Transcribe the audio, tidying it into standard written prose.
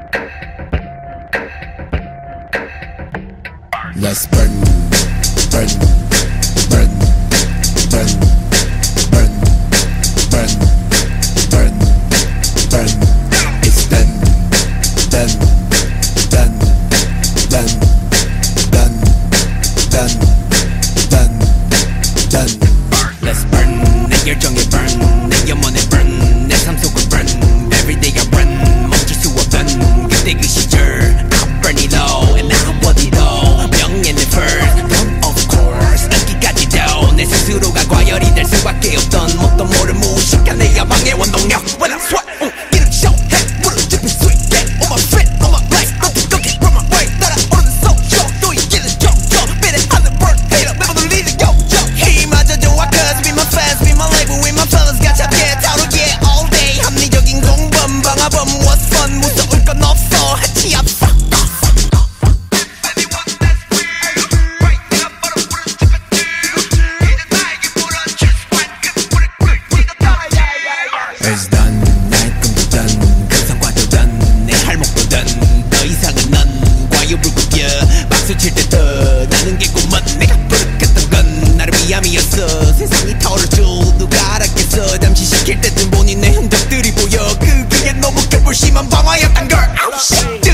Let's burn, burn, burn, burn, burn, burn, burn, burn. It's done, done, done, done, done, done, done, done. Let's burn, 내 열정에 burn, 내 영혼에 burn, 내 삶 속을 burn. Everyday I run, 멈출 수 없던 그때 그 시절. I'm burning low and now I'm what it all. 명예는 first, of course. 안기까지도 내 스스로가 과열이 될 수밖에 없던 뭣도 모를 무식한 내 야망의 원동력. When I sweat, 기름 show, head 무릎 짚은 sweet, get on my feet, on my legs, 꺾기 from my way. 따라오르는 소쇼, 또 이기는 종종. 비례 하는 burn, hater, 매번 울리는 요요. 힘마저 좋아, cause be my fans, be my label, with my fellas 가차게 타오르게 all day. 합리적인 공범, 방화범, what's fun, 무서울 건 없어, 해치 앞서. It's done, 나의 꿈도 done, 그 성과도 done, 내 할목도 done. 더 이상은 넌 과유불 굽여 박수 칠 때 더 나는 게 꿈은 내가 부르겠던 건 나를 위함이었어. 세상이 타오를 줄 누가 알았겠어. 잠시 시킬 때쯤 보니 내 흔적들이 보여. 그게 너무 개불심한 방화였단 걸.